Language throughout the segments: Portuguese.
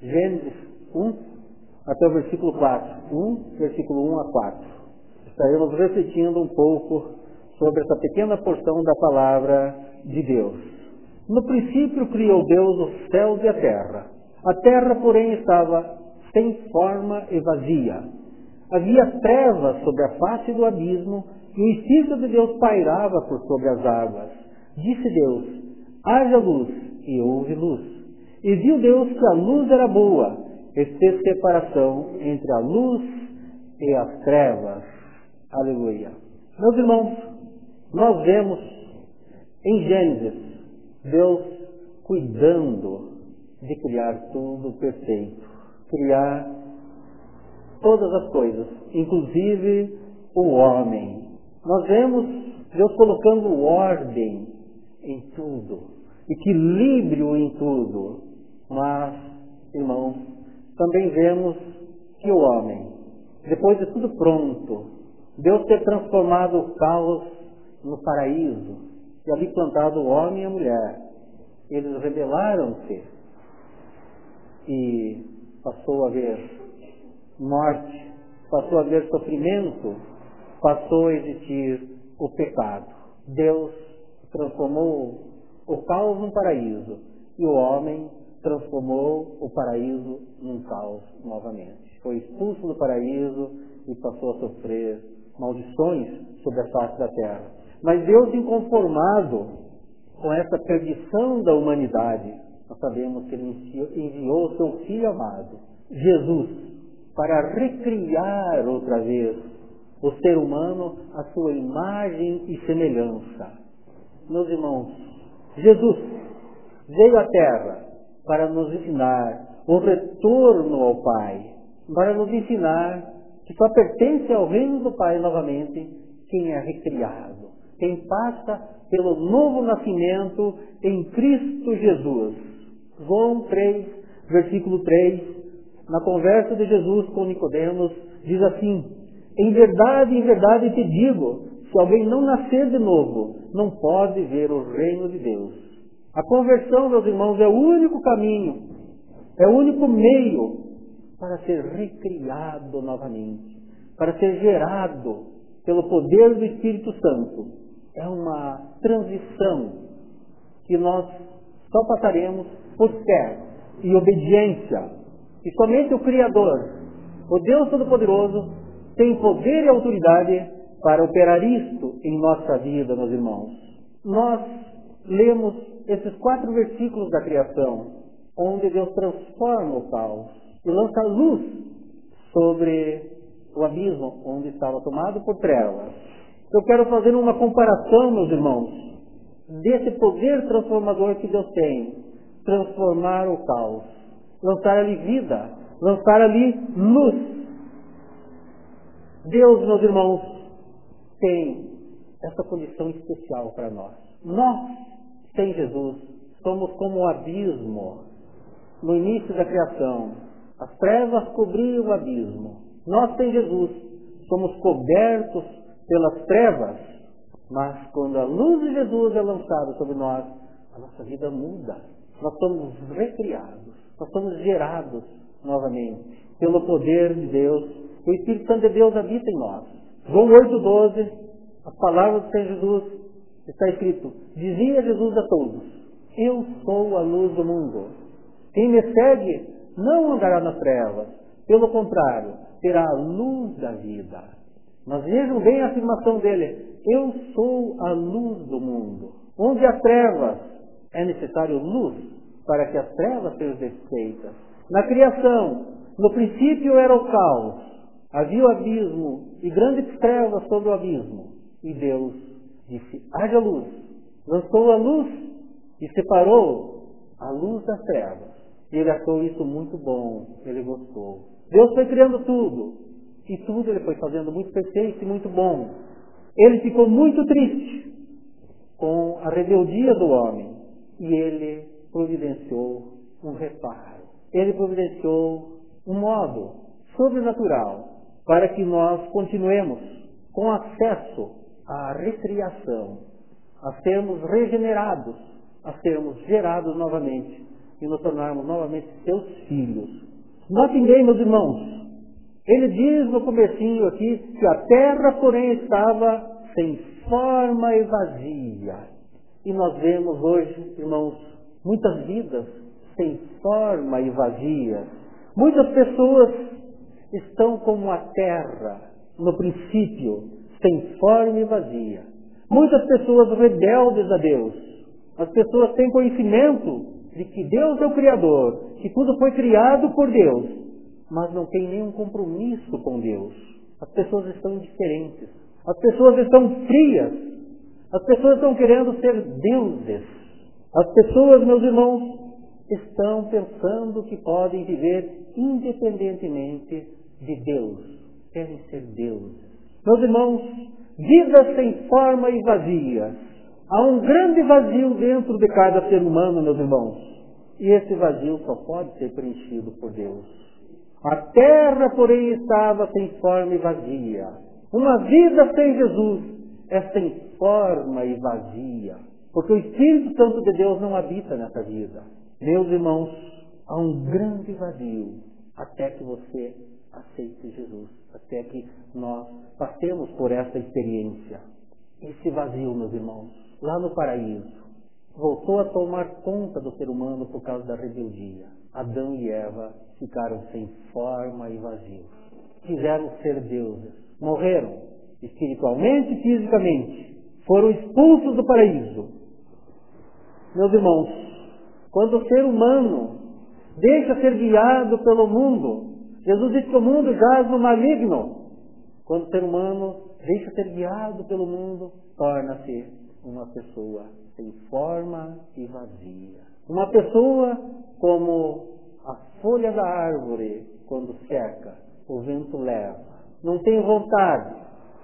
Gênesis 1 até o versículo 4. 1, versículo 1 a 4. Estaremos refletindo um pouco sobre essa pequena porção da palavra de Deus. No princípio criou Deus os céus e a terra. A terra, porém, estava sem forma e vazia. Havia trevas sobre a face do abismo, e o Espírito de Deus pairava por sobre as águas. Disse Deus: haja luz, e houve luz. E viu Deus que a luz era boa, e fez separação entre a luz e as trevas. Aleluia. Meus irmãos, nós vemos em Gênesis Deus cuidando de criar tudo perfeito, criar todas as coisas, inclusive o homem. Nós vemos Deus colocando ordem em tudo, equilíbrio em tudo. Mas, irmãos, também vemos que o homem, depois de tudo pronto, Deus ter transformado o caos no paraíso e ali plantado o homem e a mulher, eles rebelaram-se e passou a haver morte, passou a haver sofrimento, passou a existir o pecado. Deus transformou o caos num paraíso e o homem transformou o paraíso num caos novamente. Foi expulso do paraíso e passou a sofrer maldições sobre a face da terra. Mas Deus, inconformado com essa perdição da humanidade, nós sabemos que Ele enviou o seu Filho amado, Jesus, para recriar outra vez o ser humano à sua imagem e semelhança. Meus irmãos, Jesus veio à terra para nos ensinar o retorno ao Pai, para nos ensinar que só pertence ao reino do Pai novamente quem é recriado, quem passa pelo novo nascimento em Cristo Jesus. João 3, versículo 3, na conversa de Jesus com Nicodemos, diz assim: em verdade te digo, se alguém não nascer de novo, não pode ver o reino de Deus. A conversão, meus irmãos, é o único caminho, é o único meio para ser recriado novamente, para ser gerado pelo poder do Espírito Santo. É uma transição que nós só passaremos por fé e obediência. E somente o Criador, o Deus Todo-Poderoso, tem poder e autoridade para operar isto em nossa vida, meus irmãos. Nós lemos esses 4 versículos da criação, onde Deus transforma o caos e lança luz sobre o abismo onde estava tomado por trevas. Eu quero fazer uma comparação, meus irmãos, desse poder transformador que Deus tem, transformar o caos, lançar ali vida, lançar ali luz. Deus, meus irmãos, tem essa condição especial para nós. Nós, sem Jesus, somos como um abismo no início da criação. As trevas cobriam o abismo. Nós, sem Jesus, somos cobertos pelas trevas, mas quando a luz de Jesus é lançada sobre nós, a nossa vida muda. Nós somos recriados, nós somos gerados novamente pelo poder de Deus. O Espírito Santo de Deus habita em nós. João 8,12, as palavras do Senhor Jesus, está escrito: dizia Jesus a todos: eu sou a luz do mundo. Quem me segue não andará nas trevas, pelo contrário, terá a luz da vida. Mas vejam bem a afirmação dele: eu sou a luz do mundo. Onde há trevas, é necessário luz para que as trevas sejam desfeitas. Na criação, no princípio era o caos, havia o abismo e grandes trevas sobre o abismo. E Deus disse: haja luz. Lançou a luz e separou a luz das trevas. E ele achou isso muito bom, ele gostou. Deus foi criando tudo, e tudo ele foi fazendo muito perfeito e muito bom. Ele ficou muito triste com a rebeldia do homem, e ele providenciou um reparo. Ele providenciou um modo sobrenatural para que nós continuemos com acesso à recriação, a sermos regenerados, a sermos gerados novamente e nos tornarmos novamente seus filhos. Notem bem, meus irmãos, ele diz no comecinho aqui que a terra, porém, estava sem forma e vazia. E nós vemos hoje, irmãos, muitas vidas sem forma e vazias. Muitas pessoas estão como a terra, no princípio, sem forma e vazia. Muitas pessoas rebeldes a Deus. As pessoas têm conhecimento de que Deus é o Criador, que tudo foi criado por Deus, mas não têm nenhum compromisso com Deus. As pessoas estão indiferentes. As pessoas estão frias. As pessoas estão querendo ser deuses. As pessoas, meus irmãos, estão pensando que podem viver independentemente de Deus. Querem ser deuses. Meus irmãos, vidas sem forma e vazias. Há um grande vazio dentro de cada ser humano, meus irmãos. E esse vazio só pode ser preenchido por Deus. A terra, porém, estava sem forma e vazia. Uma vida sem Jesus é sem forma e vazia. Porque o Espírito Santo de Deus não habita nessa vida. Meus irmãos, há um grande vazio até que você aceite Jesus. Até que nós passemos por essa experiência. Esse vazio, meus irmãos, lá no paraíso, voltou a tomar conta do ser humano por causa da rebeldia. Adão e Eva ficaram sem forma e vazios. Quiseram ser deuses. Morreram espiritualmente e fisicamente. Foram expulsos do paraíso. Meus irmãos, quando o ser humano deixa ser guiado pelo mundo, Jesus diz que o mundo jaz no maligno. Quando o ser humano deixa ser guiado pelo mundo, torna-se uma pessoa sem forma e vazia. Uma pessoa como a folha da árvore, quando seca, o vento leva. Não tem vontade.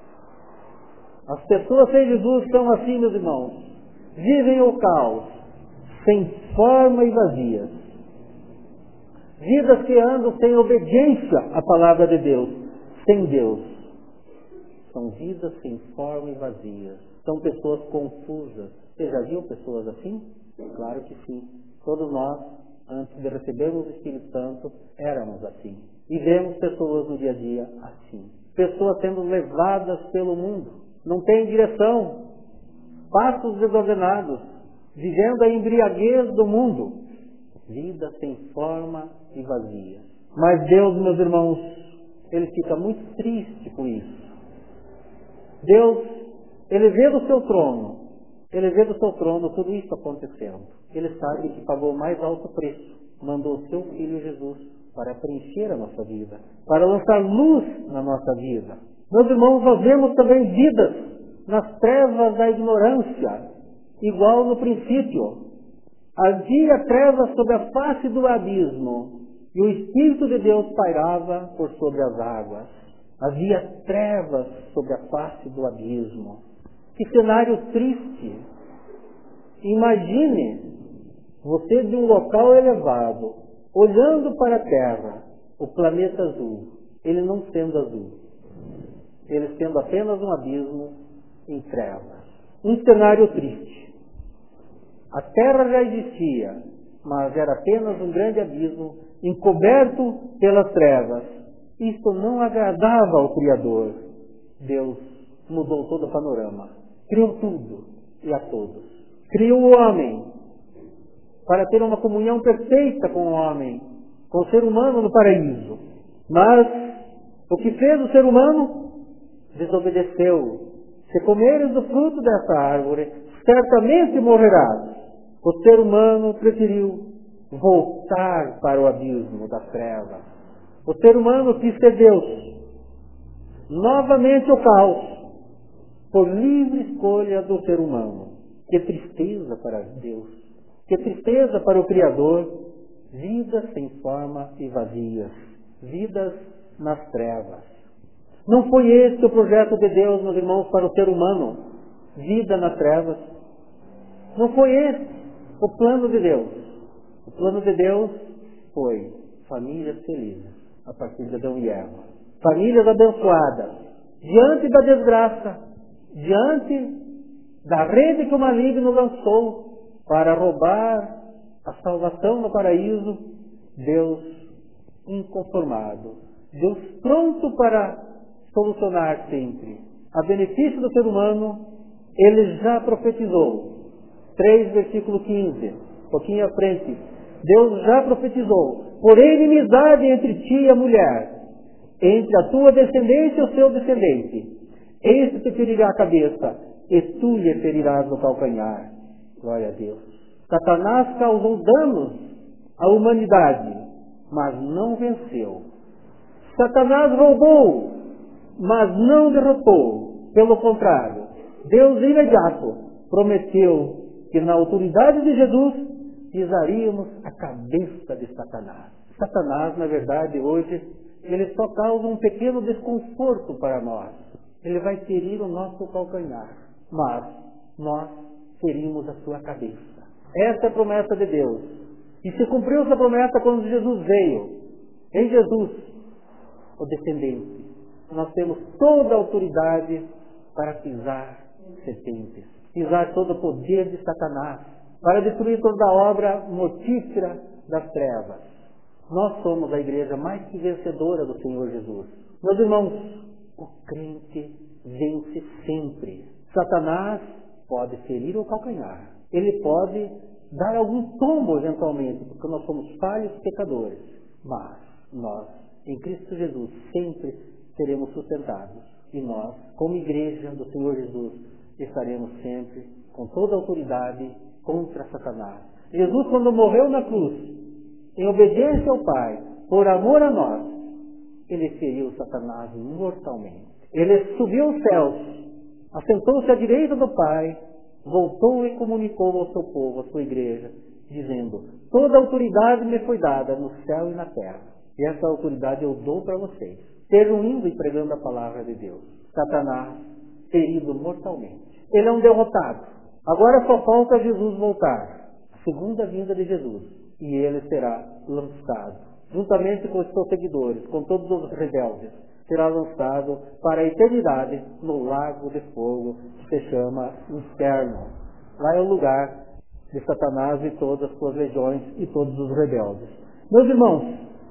As pessoas sem Jesus são assim, meus irmãos. Vivem o caos, sem forma e vazias. Vidas que andam sem obediência à palavra de Deus, sem Deus. São vidas sem forma e vazias. São pessoas confusas. Você já viu pessoas assim? Claro que sim. Todos nós, antes de recebermos o Espírito Santo, éramos assim. E vemos pessoas no dia a dia assim. Pessoas sendo levadas pelo mundo. Não têm direção. Passos desordenados. Vivendo a embriaguez do mundo. Vida sem forma e vazia. Mas Deus, meus irmãos, Ele fica muito triste com isso. Deus, Ele vê do seu trono. Ele vê do seu trono tudo isso acontecendo. Ele sabe que pagou o mais alto preço. Mandou o seu Filho Jesus para preencher a nossa vida. Para lançar luz na nossa vida. Meus irmãos, nós vemos também vidas nas trevas da ignorância. Igual no princípio. Havia trevas sobre a face do abismo. E o Espírito de Deus pairava por sobre as águas. Havia trevas sobre a face do abismo. Que cenário triste. Imagine você de um local elevado, olhando para a Terra, o planeta azul, ele não sendo azul, ele sendo apenas um abismo em trevas. Um cenário triste. A Terra já existia, mas era apenas um grande abismo encoberto pelas trevas. Isto não agradava ao Criador. Deus mudou todo o panorama. Criou tudo e a todos. Criou o homem para ter uma comunhão perfeita com o homem, com o ser humano no paraíso. Mas o que fez o ser humano? Desobedeceu. Se comeres do fruto dessa árvore, certamente morrerás. O ser humano preferiu voltar para o abismo da treva. O ser humano quis ser Deus. Novamente o caos. Por livre escolha do ser humano. Que tristeza para Deus. Que tristeza para o Criador. Vidas sem forma e vazias. Vidas nas trevas. Não foi esse o projeto de Deus, meus irmãos, para o ser humano. Vida nas trevas. Não foi esse o plano de Deus. O plano de Deus foi famílias felizes, a partir de Adão e Eva. Famílias abençoadas. Diante da desgraça, diante da rede que o maligno lançou para roubar A salvação no paraíso, Deus inconformado. Deus pronto para solucionar sempre. A benefício do ser humano, Ele já profetizou. 3, versículo 15, um pouquinho à frente. Deus já profetizou: porém inimizade entre ti e a mulher, entre a tua descendência e o seu descendente. Este te ferirá a cabeça, e tu lhe ferirás no calcanhar. Glória a Deus. Satanás causou danos à humanidade, mas não venceu. Satanás roubou, mas não derrotou. Pelo contrário, Deus imediato prometeu que na autoridade de Jesus pisaríamos a cabeça de Satanás. Satanás, na verdade, hoje, ele só causa um pequeno desconforto para nós. Ele vai ferir o nosso calcanhar, mas nós ferimos a sua cabeça. Essa é a promessa de Deus. E se cumpriu essa promessa quando Jesus veio. Em Jesus, o descendente, nós temos toda a autoridade para pisar serpentes, pisar todo o poder de Satanás, para destruir toda a obra mortífera das trevas. Nós somos a igreja mais que vencedora do Senhor Jesus. Meus irmãos, o crente vence sempre. Satanás pode ferir o calcanhar. Ele pode dar algum tombo eventualmente, porque nós somos falhos pecadores. Mas nós, em Cristo Jesus, sempre seremos sustentados. E nós, como igreja do Senhor Jesus, estaremos sempre com toda a autoridade contra Satanás. Jesus, quando morreu na cruz, em obediência ao Pai, por amor a nós, Ele feriu Satanás mortalmente. Ele subiu aos céus, assentou-se à direita do Pai, voltou e comunicou ao seu povo, à sua igreja, dizendo: toda a autoridade me foi dada no céu e na terra. E essa autoridade eu dou para vocês. Sejam indo e pregando a palavra de Deus. Satanás, ferido mortalmente. Ele é um derrotado. Agora só falta Jesus voltar. A segunda vinda de Jesus. E ele será lançado, juntamente com os seus seguidores, com todos os rebeldes, será lançado para a eternidade no lago de fogo que se chama Inferno. Lá é o lugar de Satanás e todas as suas legiões e todos os rebeldes. Meus irmãos,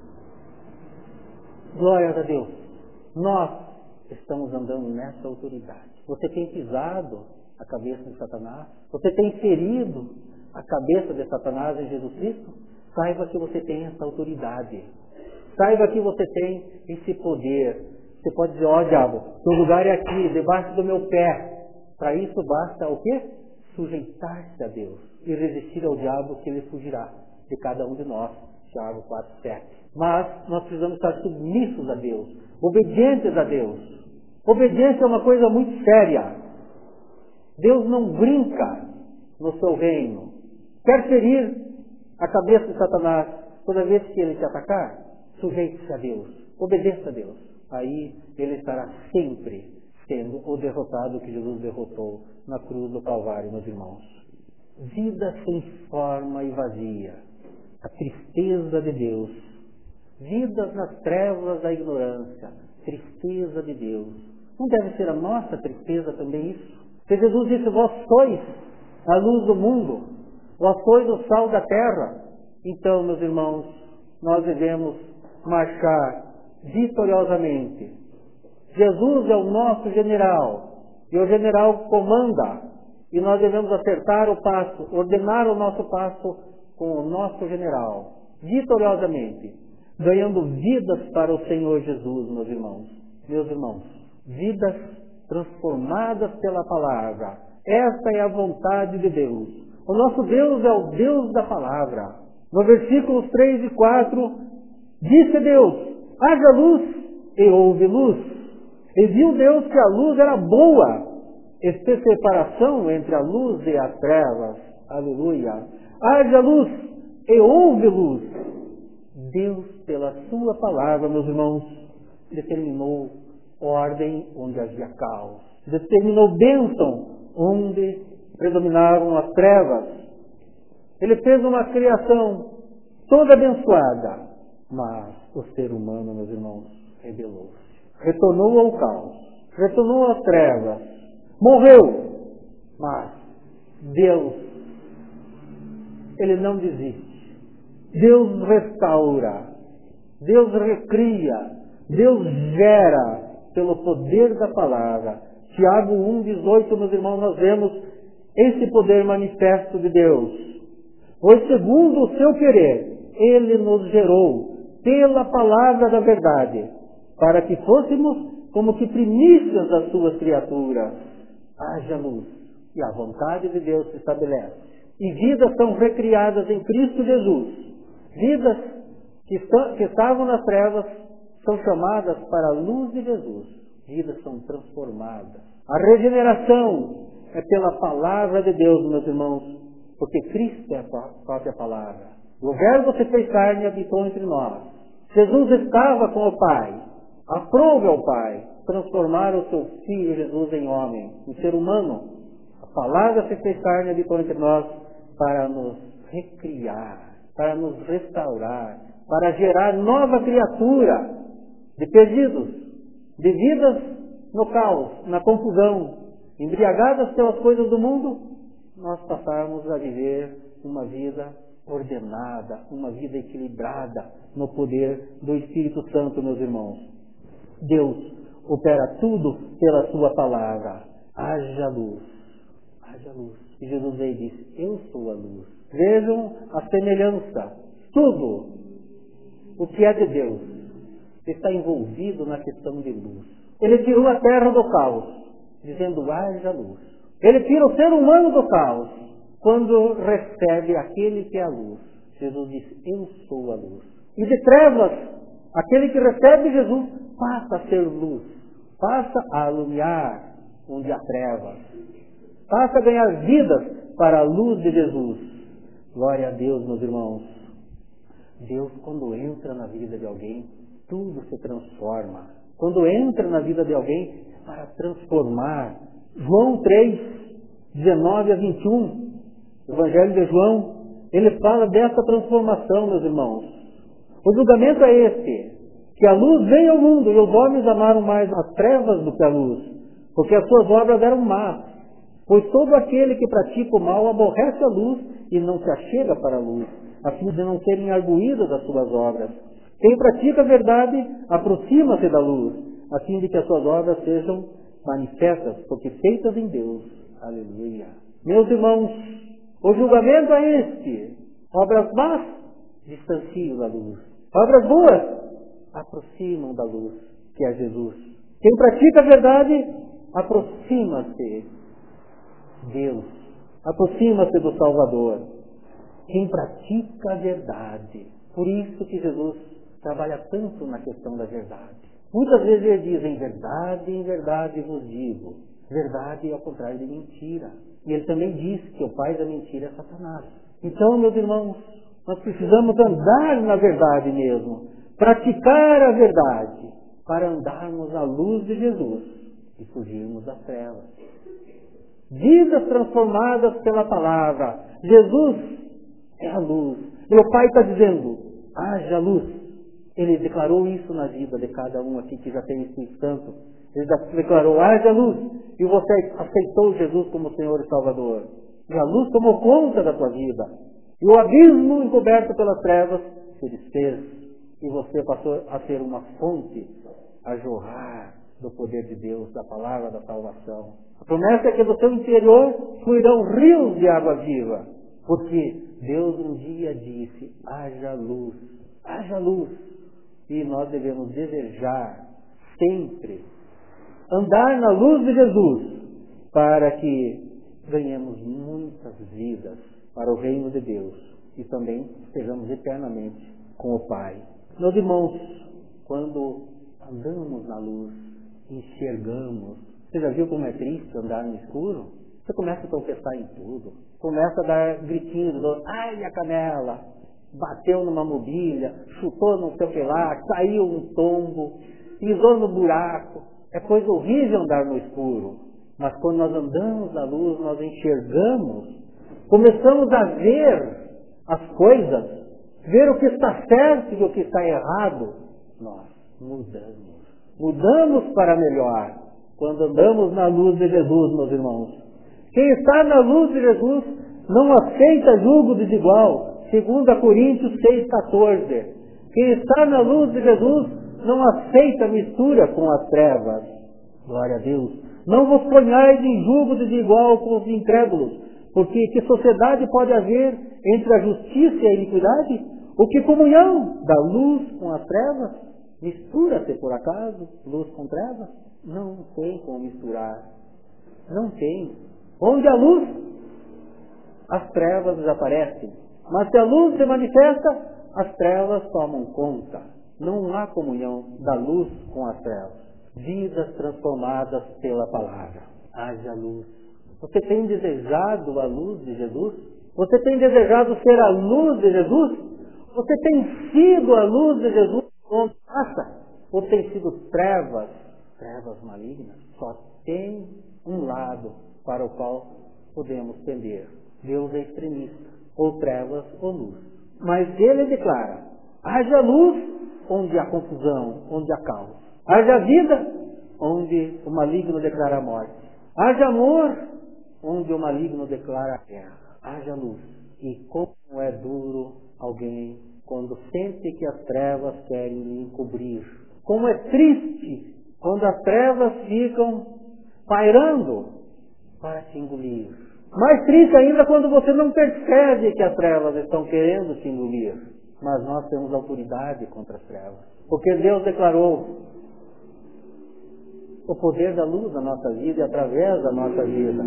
glória a Deus, nós estamos andando nessa autoridade. Você tem pisado a cabeça de Satanás? Você tem ferido a cabeça de Satanás em Jesus Cristo? Saiba que você tem essa autoridade. Saiba que você tem esse poder. Você pode dizer: ó diabo, seu lugar é aqui, debaixo do meu pé. Para isso basta o quê? Sujeitar-se a Deus e resistir ao diabo, que ele fugirá de cada um de nós. Tiago 4:7. Mas nós precisamos estar submissos a Deus, obedientes a Deus. Obediência é uma coisa muito séria. Deus não brinca no seu reino. Quer ferir a cabeça de Satanás toda vez que ele te atacar? Sujeite-se a Deus, obedeça a Deus. Aí ele estará sempre sendo o derrotado que Jesus derrotou na cruz do Calvário, meus irmãos. Vida sem forma e vazia, a tristeza de Deus. Vidas nas trevas da ignorância, tristeza de Deus. Não deve ser a nossa tristeza também isso? Porque Jesus disse: vós sois a luz do mundo, vós sois o sal da terra. Então, meus irmãos, nós devemos marchar vitoriosamente. Jesus é o nosso general, e o general comanda, e nós devemos acertar o passo, ordenar o nosso passo com o nosso general, vitoriosamente, ganhando vidas para o Senhor Jesus, meus irmãos. Meus irmãos, vidas transformadas pela palavra. Esta é a vontade de Deus. O nosso Deus é o Deus da palavra. No versículos 3 e 4, disse Deus: haja luz, e houve luz. E viu Deus que a luz era boa, e fez separação entre a luz e as trevas. Aleluia. Haja luz, e houve luz. Deus, pela sua palavra, meus irmãos, determinou ordem onde havia caos. Determinou bênção onde predominavam as trevas. Ele fez uma criação toda abençoada. Mas o ser humano, meus irmãos, rebelou-se. Retornou ao caos. Retornou às trevas. Morreu. Mas Deus, Ele não desiste. Deus restaura, Deus recria, Deus gera pelo poder da palavra. Tiago 1,18, meus irmãos, nós vemos esse poder manifesto de Deus. Pois segundo o seu querer, Ele nos gerou pela palavra da verdade, para que fôssemos como que primícias das suas criaturas. Haja luz, e a vontade de Deus se estabelece. E vidas são recriadas em Cristo Jesus. Vidas que estavam nas trevas são chamadas para a luz de Jesus. Vidas são transformadas. A regeneração é pela palavra de Deus, meus irmãos, porque Cristo é a própria palavra. O Verbo se fez carne e habitou entre nós. Jesus estava com o Pai. Aprove ao Pai transformar o seu Filho Jesus em homem, em ser humano. A palavra se fez carne e habitou entre nós para nos recriar, para nos restaurar, para gerar nova criatura de perdidos, de vidas no caos, na confusão, embriagadas pelas coisas do mundo, nós passarmos a viver uma vida ordenada, uma vida equilibrada no poder do Espírito Santo, meus irmãos. Deus opera tudo pela sua palavra. Haja luz. Haja luz. E Jesus veio e disse, eu sou a luz. Vejam a semelhança. Tudo o que é de Deus está envolvido na questão de luz. Ele tirou a terra do caos, dizendo, haja luz. Ele tira o ser humano do caos, quando recebe aquele que é a luz. Jesus disse, eu sou a luz. E de trevas, aquele que recebe Jesus passa a ser luz, passa a alumiar onde há trevas, passa a ganhar vidas para a luz de Jesus. Glória a Deus, meus irmãos. Deus, quando entra na vida de alguém, tudo se transforma. Quando entra na vida de alguém, é para transformar. João 3, 19 a 21, Evangelho de João, ele fala dessa transformação, meus irmãos. O julgamento é este, que a luz veio ao mundo e os homens amaram mais as trevas do que a luz, porque as suas obras eram más. Pois todo aquele que pratica o mal aborrece a luz e não se achega para a luz, a fim de não serem arguídas as suas obras. Quem pratica a verdade aproxima-se da luz, a fim de que as suas obras sejam manifestas, porque feitas em Deus. Aleluia. Meus irmãos, o julgamento é este. Obras más distanciam da luz. Obras boas aproximam da luz, que é Jesus. Quem pratica a verdade aproxima-se de Deus, aproxima-se do Salvador. Quem pratica a verdade. Por isso que Jesus trabalha tanto na questão da verdade. Muitas vezes ele diz, em verdade vos digo. Verdade é ao contrário de mentira. E ele também diz que o pai da mentira é Satanás. Então, meus irmãos, nós precisamos andar na verdade mesmo. Praticar a verdade para andarmos à luz de Jesus e fugirmos das trevas. Vidas transformadas pela palavra. Jesus é a luz. E o Pai está dizendo, haja luz. Ele declarou isso na vida de cada um aqui que já tem Espírito Santo. Ele declarou, haja luz. E você aceitou Jesus como Senhor e Salvador. E a luz tomou conta da tua vida. E o abismo encoberto pelas trevas se desfez. E você passou a ser uma fonte a jorrar do poder de Deus, da palavra da salvação. A promessa é que do seu interior fluirão rios de água viva. Porque Deus um dia disse, haja luz. Haja luz. E nós devemos desejar sempre andar na luz de Jesus para que ganhemos muitas vidas para o reino de Deus e também estejamos eternamente com o Pai. Meus irmãos, quando andamos na luz, enxergamos. Você já viu como é triste andar no escuro? Você começa a tropeçar em tudo. Começa a dar gritinhos, ai, a canela, bateu numa mobília, chutou não sei o que lá, caiu um tombo, pisou no buraco. É coisa horrível andar no escuro. Mas quando nós andamos na luz, nós enxergamos, começamos a ver as coisas, ver o que está certo e o que está errado. Nós mudamos. Mudamos para melhor quando andamos na luz de Jesus, meus irmãos. Quem está na luz de Jesus não aceita julgo desigual, 2 Coríntios 6,14. Quem está na luz de Jesus não aceita mistura com as trevas. Glória a Deus. Não vos ponhais em julgo desigual com os incrédulos, porque que sociedade pode haver entre a justiça e a iniquidade? O que comunhão da luz com as trevas? Mistura-se por acaso luz com trevas? Não tem como misturar. Não tem. Onde a luz, as trevas desaparecem. Mas se a luz se manifesta, as trevas tomam conta. Não há comunhão da luz com as trevas. Vidas transformadas pela palavra. Haja luz. Você tem desejado a luz de Jesus? Você tem desejado ser a luz de Jesus? Você tem sido a luz de Jesus onde passa? Ou tem sido trevas malignas? Só tem um lado para o qual podemos tender. Deus é extremista. Ou trevas ou luz. Mas ele declara: haja luz onde há confusão, onde há caos. Haja vida onde o maligno declara a morte. Haja amor onde o maligno declara a guerra. Haja luz. E como é duro alguém quando sente que as trevas querem lhe encobrir. Como é triste quando as trevas ficam pairando para te engolir. Mais triste ainda quando você não percebe que as trevas estão querendo te engolir. Mas nós temos autoridade contra as trevas. Porque Deus declarou o poder da luz na nossa vida e através da nossa vida.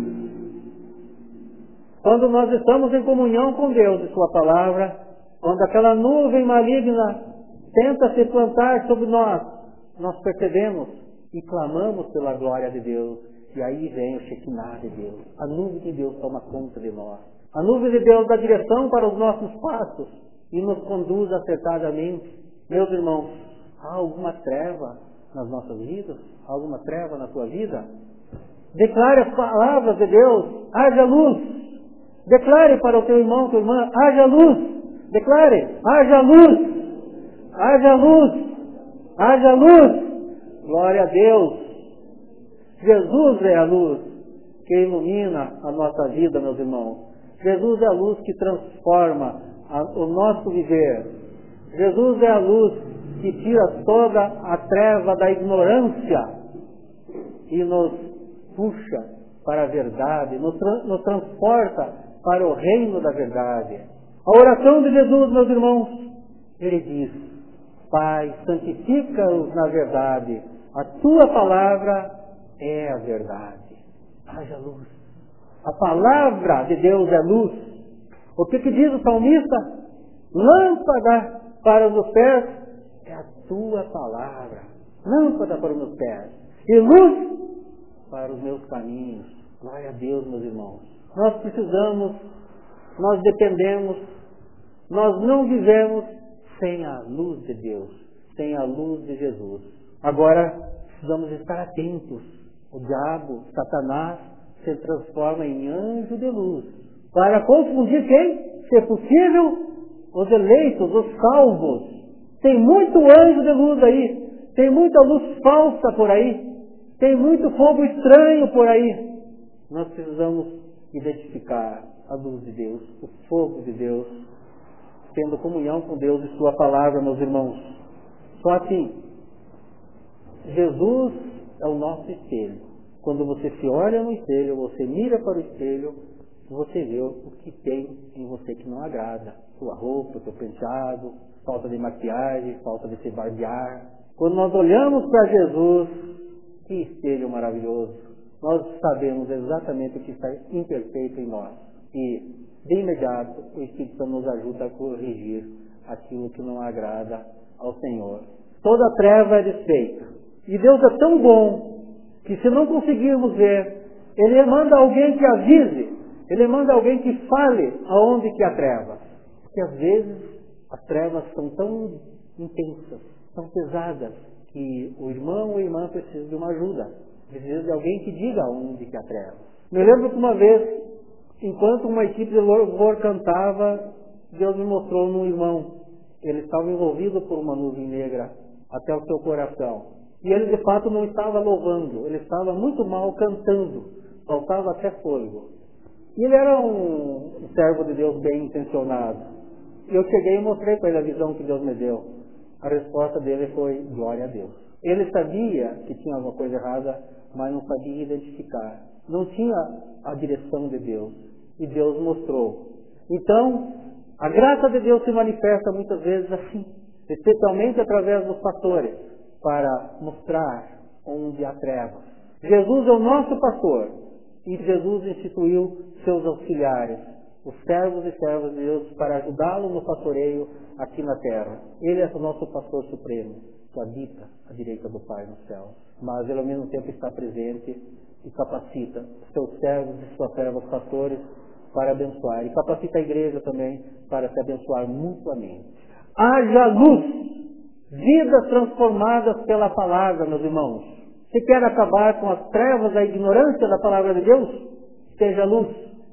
Quando nós estamos em comunhão com Deus e Sua Palavra, quando aquela nuvem maligna tenta se plantar sobre nós, nós percebemos e clamamos pela glória de Deus. E aí vem o Shekinah de Deus. A nuvem de Deus toma conta de nós. A nuvem de Deus dá direção para os nossos passos e nos conduz acertadamente. Meus irmãos, há alguma treva nas nossas vidas? Há alguma treva na tua vida? Declare as palavras de Deus. Haja luz. Declare para o teu irmão, tua irmã, haja luz. Declare, haja luz. Haja luz. Haja luz. Glória a Deus. Jesus é a luz que ilumina a nossa vida, meus irmãos. Jesus é a luz que transforma o nosso viver. Jesus é a luz que tira toda a treva da ignorância e nos puxa para a verdade, nos transporta para o reino da verdade. A oração de Jesus, meus irmãos, ele diz: Pai, santifica-os na verdade. A tua palavra é a verdade. Haja luz. A palavra de Deus é luz. O que diz o salmista? Lâmpada para os meus pés é a tua palavra. Lâmpada para os meus pés e luz para os meus caminhos. Glória a Deus, meus irmãos. Nós precisamos, nós dependemos, nós não vivemos sem a luz de Deus, sem a luz de Jesus. Agora, precisamos estar atentos. O diabo, Satanás, se transforma em anjo de luz para confundir quem? Se possível, os eleitos, os salvos. Tem muito anjo de luz aí, tem muita luz falsa por aí, tem muito fogo estranho por aí. Nós precisamos identificar a luz de Deus, o fogo de Deus, tendo comunhão com Deus e Sua Palavra, meus irmãos. Só assim, Jesus é o nosso espelho. Quando você se olha no espelho, você mira para o espelho, você vê o que tem em você que não agrada. Sua roupa, seu penteado, falta de maquiagem, falta de se barbear. Quando nós olhamos para Jesus, que espelho maravilhoso, nós sabemos exatamente o que está imperfeito em nós. E, de imediato, o Espírito Santo nos ajuda a corrigir aquilo que não agrada ao Senhor. Toda treva é desfeita. E Deus é tão bom que, se não conseguirmos ver, Ele manda alguém que avise, Ele manda alguém que fale aonde que há trevas. Porque às vezes as trevas são tão intensas, tão pesadas, que o irmão ou a irmã precisa de uma ajuda. Precisa de alguém que diga aonde que há trevas. Me lembro que uma vez, enquanto uma equipe de louvor cantava, Deus me mostrou num irmão. Ele estava envolvido por uma nuvem negra até o seu coração. E ele de fato não estava louvando, ele estava muito mal cantando, faltava até fôlego. E ele era um servo de Deus bem intencionado. Eu cheguei e mostrei para ele a visão que Deus me deu. A resposta dele foi, glória a Deus. Ele sabia que tinha alguma coisa errada, mas não sabia identificar. Não tinha a direção de Deus. E Deus mostrou. Então, a graça de Deus se manifesta muitas vezes assim, especialmente através dos pastores, para mostrar onde há trevas. Jesus é o nosso pastor, e Jesus instituiu seus auxiliares, os servos e servas de Deus, para ajudá-lo no pastoreio aqui na terra. Ele é o nosso pastor supremo, que habita à direita do Pai no céu. Mas ele ao mesmo tempo está presente e capacita seus servos e suas servas pastores para abençoar. E capacita a igreja também para se abençoar mutuamente. Haja luz, vidas transformadas pela palavra, meus irmãos. Se quer acabar com as trevas da ignorância da palavra de Deus, seja luz.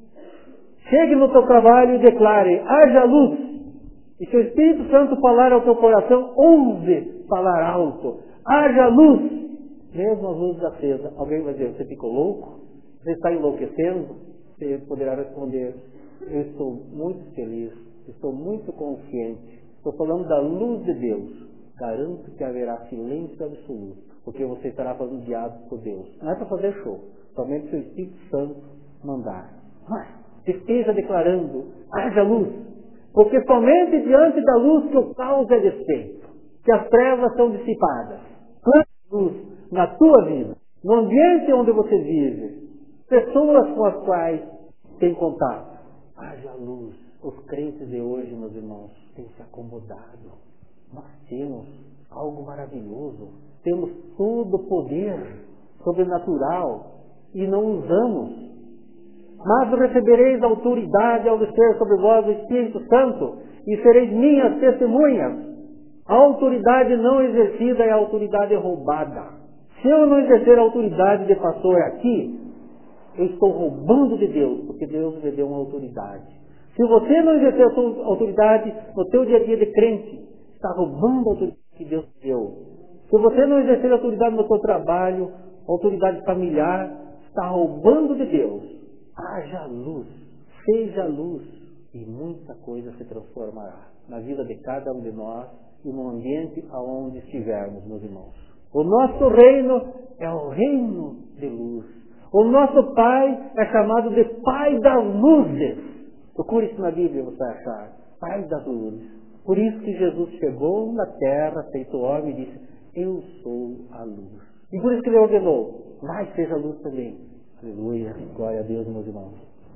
Chegue no teu trabalho e declare, haja luz. E se o Espírito Santo falar ao teu coração, ouve falar alto. Haja luz. Mesmo as luzes acesas. Alguém vai dizer, você ficou louco? Você está enlouquecendo? Você poderá responder, eu estou muito feliz, estou muito consciente. Estou falando da luz de Deus. Garanto que haverá silêncio absoluto, porque você estará fazendo diálogo com Deus. Não é para fazer show, somente se o Espírito Santo mandar. Esteja declarando, haja luz, porque somente diante da luz que o caos é desfeito, que as trevas são dissipadas. Quanta luz na tua vida, no ambiente onde você vive, pessoas com as quais tem contato. Haja luz. Os crentes de hoje, meus irmãos, têm se acomodado. Nós temos algo maravilhoso. Temos todo o poder sobrenatural e não usamos. Mas recebereis autoridade ao descer sobre vós o Espírito Santo e sereis minhas testemunhas. A autoridade não exercida é a autoridade roubada. Se eu não exercer a autoridade de pastor aqui, eu estou roubando de Deus, porque Deus me deu uma autoridade. Se você não exercer a sua autoridade no teu dia a dia de crente, está roubando a autoridade que Deus deu. Se você não exercer a autoridade no teu trabalho, autoridade familiar, está roubando de Deus. Haja luz, seja luz, e muita coisa se transformará na vida de cada um de nós e no ambiente aonde estivermos, meus irmãos. O nosso reino é o reino de luz. O nosso Pai é chamado de Pai das luzes. Procure isso na Bíblia, você vai achar. Pai das luzes. Por isso que Jesus chegou na terra, feito homem, e disse, eu sou a luz. E por isso que ele ordenou, vai, seja a luz também. Aleluia, glória a Deus, meus irmãos.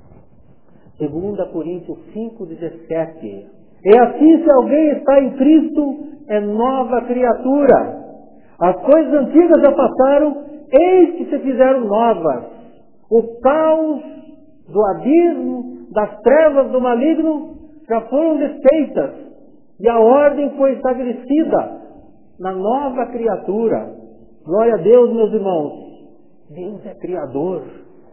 2 Coríntios 5:17. E assim, se alguém está em Cristo, é nova criatura. As coisas antigas já passaram, eis que se fizeram novas. O caos do abismo, das trevas do maligno, já foram desfeitas. E a ordem foi estabelecida na nova criatura. Glória a Deus, meus irmãos. Deus é Criador.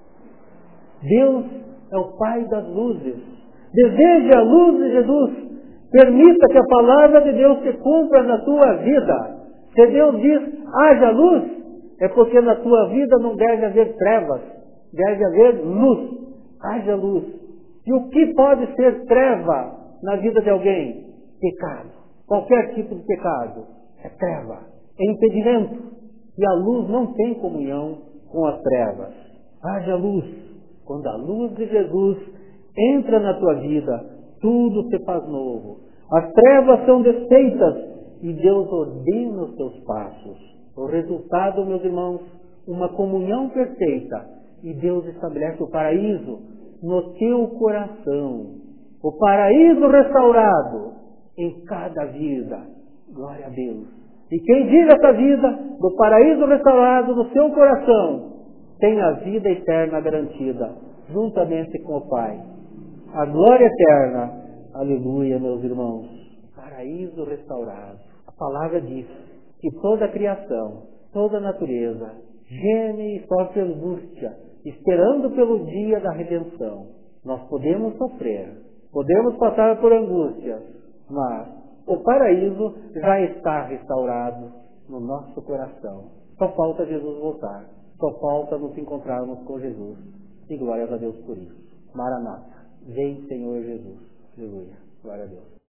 Deus é o Pai das luzes. Deseje a luz de Jesus. Permita que a palavra de Deus se cumpra na tua vida. Se Deus diz, haja luz, é porque na tua vida não deve haver trevas, deve haver luz. Haja luz. E o que pode ser treva na vida de alguém? Pecado. Qualquer tipo de pecado é treva, é impedimento. E a luz não tem comunhão com as trevas. Haja luz. Quando a luz de Jesus entra na tua vida, tudo se faz novo. As trevas são desfeitas e Deus ordena os teus passos. O resultado, meus irmãos, uma comunhão perfeita. E Deus estabelece o paraíso no teu coração. O paraíso restaurado em cada vida. Glória a Deus. E quem vive essa vida do paraíso restaurado no seu coração, tem a vida eterna garantida, juntamente com o Pai. A glória eterna. Aleluia, meus irmãos. Paraíso restaurado. A palavra diz que toda a criação, toda a natureza, geme e sofre angústia, esperando pelo dia da redenção. Nós podemos sofrer, podemos passar por angústias, mas o paraíso já está restaurado no nosso coração. Só falta Jesus voltar. Só falta nos encontrarmos com Jesus. E glórias a Deus por isso. Maranata. Vem, Senhor Jesus. Aleluia. Glória a Deus.